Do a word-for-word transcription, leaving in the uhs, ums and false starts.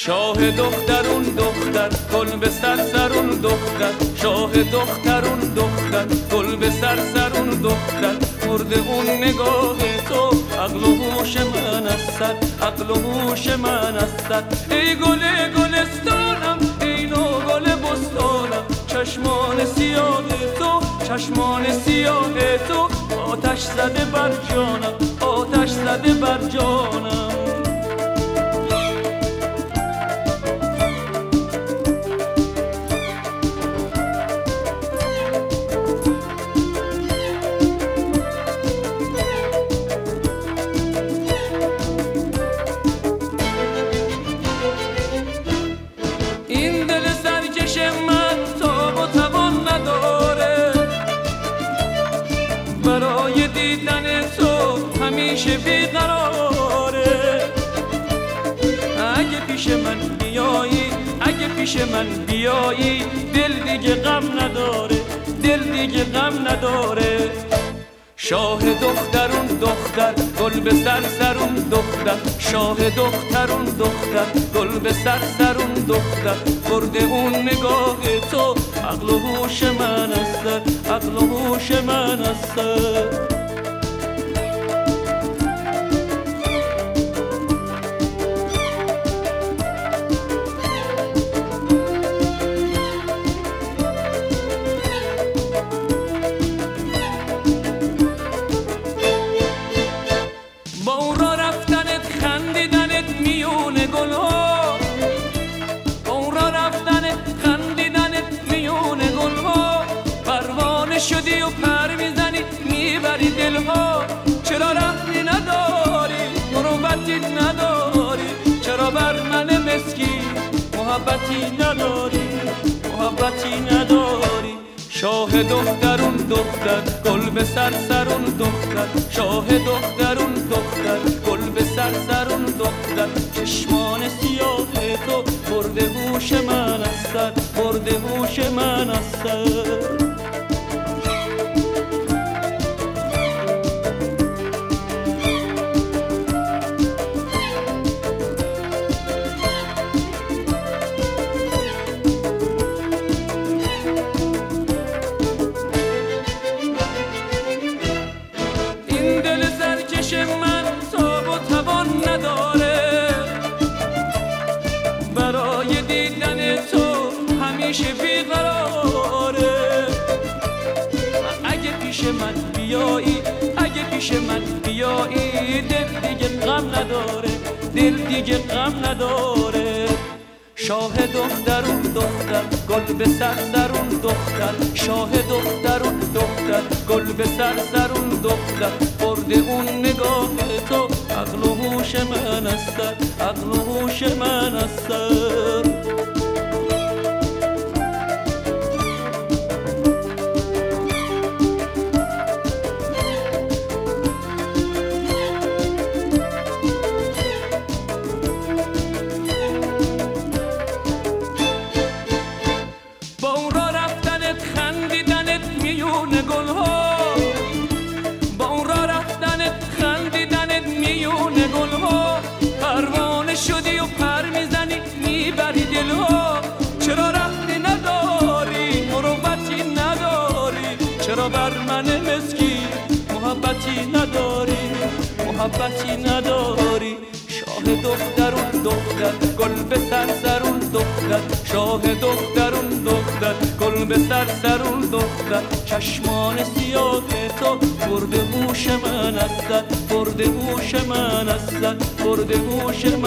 شاه دخترون دختر گل به سر سرون دختر شاه دخترون دختر گل به سر سرون دختر مرده اون نگاه تو عقل و هوش من است عقل و هوش من است ای گل گلستانم ای نو گل بستانم چشمان سیاه تو چشمان سیاه تو آتش زده بر جانم آتش زده بر جانم این دل سرکش من تاب و توان نداره برای دیدن تو همیشه بیقراره اگه پیش من بیایی اگه پیش من بیایی دل دیگه غم نداره دل دیگه غم نداره شاه دخترون دختر گل به سر سرون دختر شاه دخترون دختر گل به سر سرون دختر برده اون نگاه تو عقل و هوش من است عقل و هوش من است با اون را رفتنت خندیدنت میون گلها با اون را رفتنت خندیدنت میون گلها پروانه شدی و پر میزنی میبری دلها چرا رحمی نداری مروتی نداری چرا بر من مسکین محبتی نداری محبتی نداری شاه دخترون دختر گل به سر سرون دختر شاه دخترون دختر گل به سر سرون دختر چشمان سیاه تو برده هوش من است برده هوش من است من تاب و توان نداره برای دیدن تو همیشه بیقراره اگه پیش من بیایی اگه پیش من بیایی دل دیگه غم نداره دل دیگه غم نداره شاه دخترون دختر گل به سر سرون دختر شاه دخترون دختر گل به سر سرون دختر برده اون نگاه تو عقل و هوش من است عقل و هوش من است با اون را رفتنت خندیدنت میون گلها با اون را رفتنت خندیدنت میون گلها پروانه شدی و پر میزنی میبری دلها چرا رحمی نداری مروتی نداری چرا بر من مسکین محبتی نداری محبتی نداری شاه دخترون دختر گل به سر سرون دختر شاه دخترون دختر گل به سر سرون دختر چشمان سیاه تو برده هوش من است برده هوش من است برده هوش